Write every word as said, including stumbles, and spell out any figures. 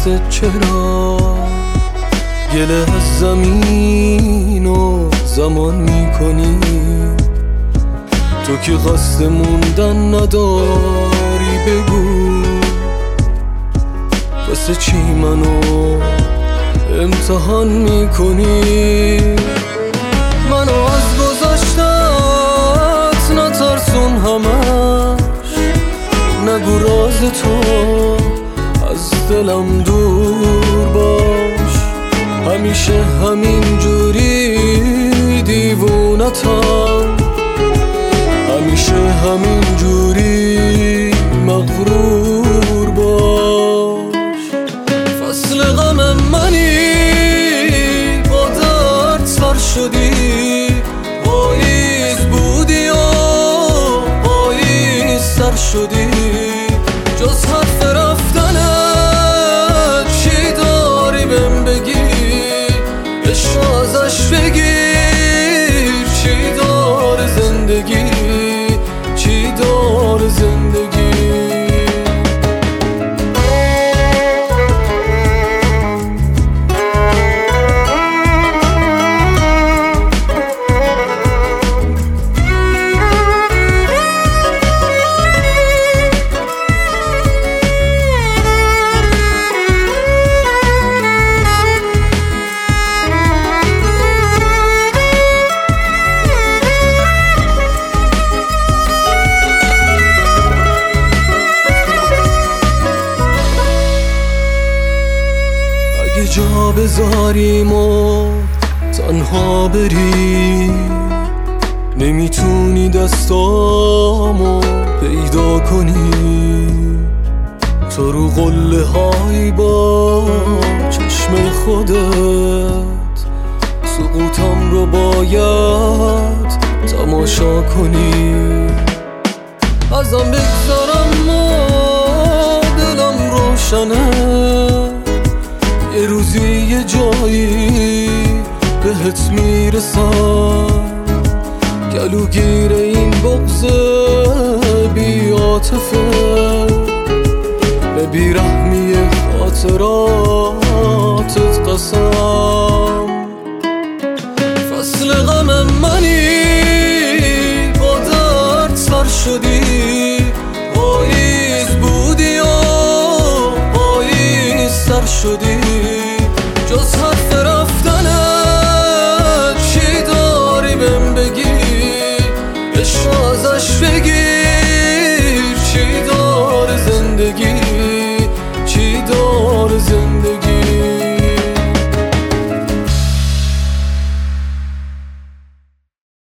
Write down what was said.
دستت چرا گله از زمین و زمان میکنی؟ تو که قصد موندن نداری بگو واسه چی منو امتحان میکنی؟ منو از گذشتت نترسون همش، نگو راز تو از دلم دور باش. همیشه همین جوری دیوونتم، همیشه همین جوری مغرور باش. فصل غم منی با درد سر شدی، پاییز بودی و پاییز سر شدی. جز حرف رفتنت چی داری بهم بگی؟ عشق ازش بگیر چی داره زندگی، چی داره زندگی. اگه جا بذاریم و تنها بری، نمیتونی دستامو پیدا کنی. تو رو قله های با چشم خودت، سقوطم رو باید تماشا کنی. ازم بگذارم و دلم روشنه، یه روزی یه جایی بهت میرسم. گلوگیر این بغض بی عاطفه، به بیرحمی خاطراتت قسم. فصل غم منی با درد سر شدی، پاییز بودی و پاییز سر شدی. جز